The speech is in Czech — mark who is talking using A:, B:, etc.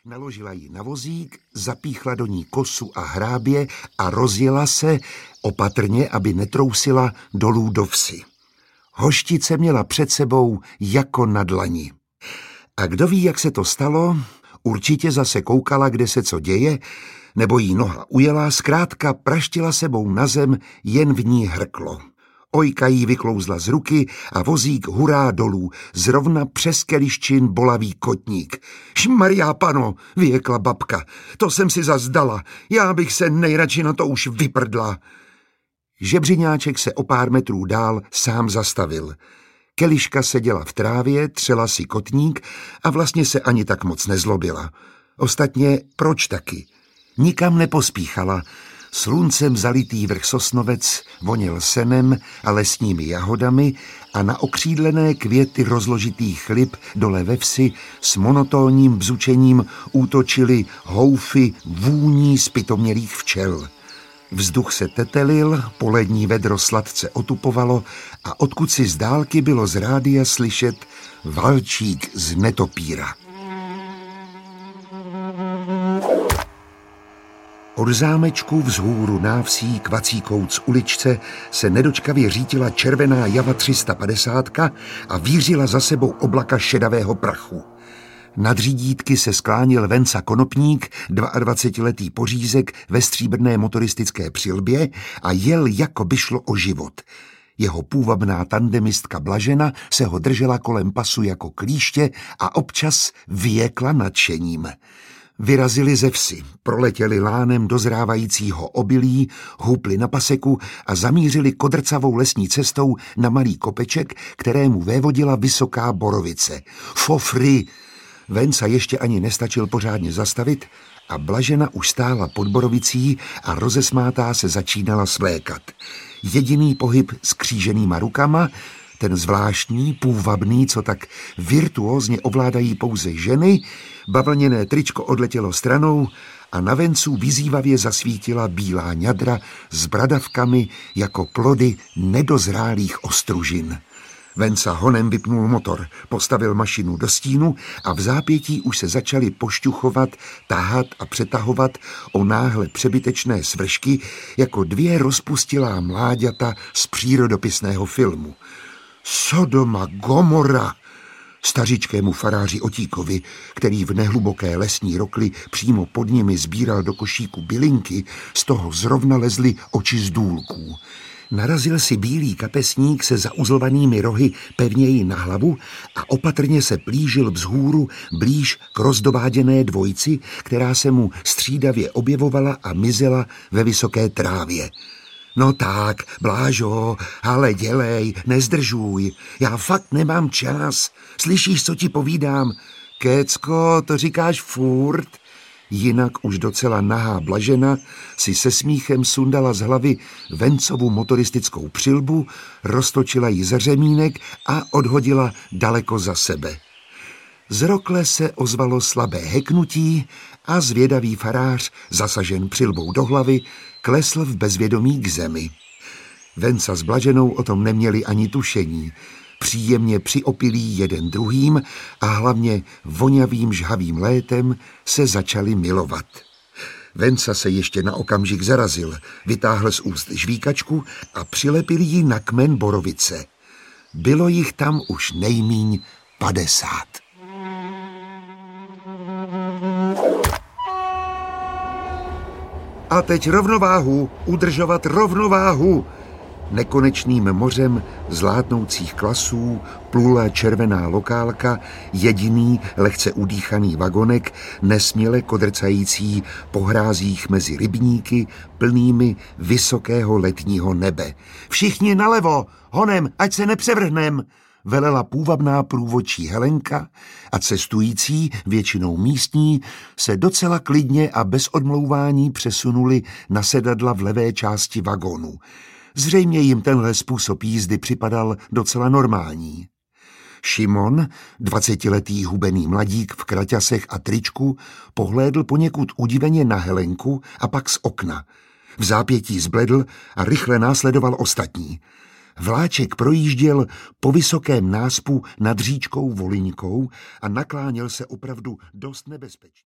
A: Naložila ji na vozík, zapíchla do ní kosu a hrábě a rozjela se opatrně, aby netrousila dolů do vsi. Hoštice měla před sebou jako na dlani. A kdo ví, jak se to stalo, určitě zase koukala, kde se co děje, nebo jí noha ujela, zkrátka praštila sebou na zem, jen v ní hrklo. Ojka jí vyklouzla z ruky a vozík hurá dolů, zrovna přes Keliščin bolavý kotník. Šmarjá pano, vyjekla babka, to jsem si zas dala, já bych se nejradši na to už vyprdla. Žebřiňáček se o pár metrů dál sám zastavil. Keliška seděla v trávě, třela si kotník a vlastně se ani tak moc nezlobila. Ostatně proč taky? Nikam nepospíchala. Sluncem zalitý vrch Sosnovec voněl senem a lesními jahodami a na okřídlené květy rozložitých lip dole ve vsi s monotónním bzučením útočily houfy vůní zpytomělých včel. Vzduch se tetelil, polední vedro sladce otupovalo a odkud si z dálky bylo z rádia slyšet valčík z netopíra. Od zámečku vzhůru návsí k Vacíkouc uličce se nedočkavě řítila červená Java 350 a vířila za sebou oblaka šedavého prachu. Nad řídítky se skláněl Venca Konopník, 22letý pořízek ve stříbrné motoristické přilbě a jel, jako by šlo o život. Jeho půvabná tandemistka Blažena se ho držela kolem pasu jako klíště a občas vyjekla nadšením. Vyrazili ze vsi, proletěli lánem dozrávajícího obilí, hupli na paseku a zamířili kodrcavou lesní cestou na malý kopeček, kterému vévodila vysoká borovice. Fofry! Venca ještě ani nestačil pořádně zastavit a Blažena už stála pod borovicí a rozesmátá se začínala svlékat. Jediný pohyb s kříženýma rukama, ten zvláštní, půvabný, co tak virtuózně ovládají pouze ženy, bavlněné tričko odletělo stranou a na vencu vyzývavě zasvítila bílá ňadra s bradavkami jako plody nedozrálých ostružin. Venca honem vypnul motor, postavil mašinu do stínu a v zápětí už se začali pošťuchovat, tahat a přetahovat o náhle přebytečné svršky jako dvě rozpustilá mláďata z přírodopisného filmu. Sodoma Gomora! Stařičkému faráři Otíkovi, který v nehluboké lesní rokli přímo pod nimi sbíral do košíku bylinky, z toho zrovna lezly oči z důlků. Narazil si bílý kapesník se zauzlovanými rohy pevněji na hlavu a opatrně se plížil vzhůru blíž k rozdováděné dvojci, která se mu střídavě objevovala a mizela ve vysoké trávě. No tak, Blážo, ale dělej, nezdržuj, já fakt nemám čas. Slyšíš, co ti povídám? Kécko, to říkáš furt? Jinak už docela nahá Blažena si se smíchem sundala z hlavy Vencovu motoristickou přilbu, roztočila ji za řemínek a odhodila daleko za sebe. Z rokle se ozvalo slabé heknutí a zvědavý farář, zasažen přilbou do hlavy, klesl v bezvědomí k zemi. Venca s Blaženou o tom neměli ani tušení. Příjemně přiopilí jeden druhým a hlavně vonavým žhavým létem se začali milovat. Venca se ještě na okamžik zarazil, vytáhl z úst žvíkačku a přilepil ji na kmen borovice. Bylo jich tam už nejmíň 50. A teď rovnováhu, udržovat rovnováhu. Nekonečným mořem zlátnoucích klasů plula červená lokálka, jediný lehce udýchaný vagonek, nesměle kodrcající po hrázích mezi rybníky plnými vysokého letního nebe. Všichni nalevo, honem, ať se nepřevrhnem, velela půvabná průvodčí Helenka a cestující, většinou místní, se docela klidně a bez odmlouvání přesunuli na sedadla v levé části vagónu. Zřejmě jim tenhle způsob jízdy připadal docela normální. Šimon, 20letý hubený mladík v kraťasech a tričku, pohlédl poněkud udiveně na Helenku a pak z okna. V zápětí zbledl a rychle následoval ostatní. Vláček projížděl po vysokém náspu nad říčkou Voliňkou a nakláněl se opravdu dost nebezpečně.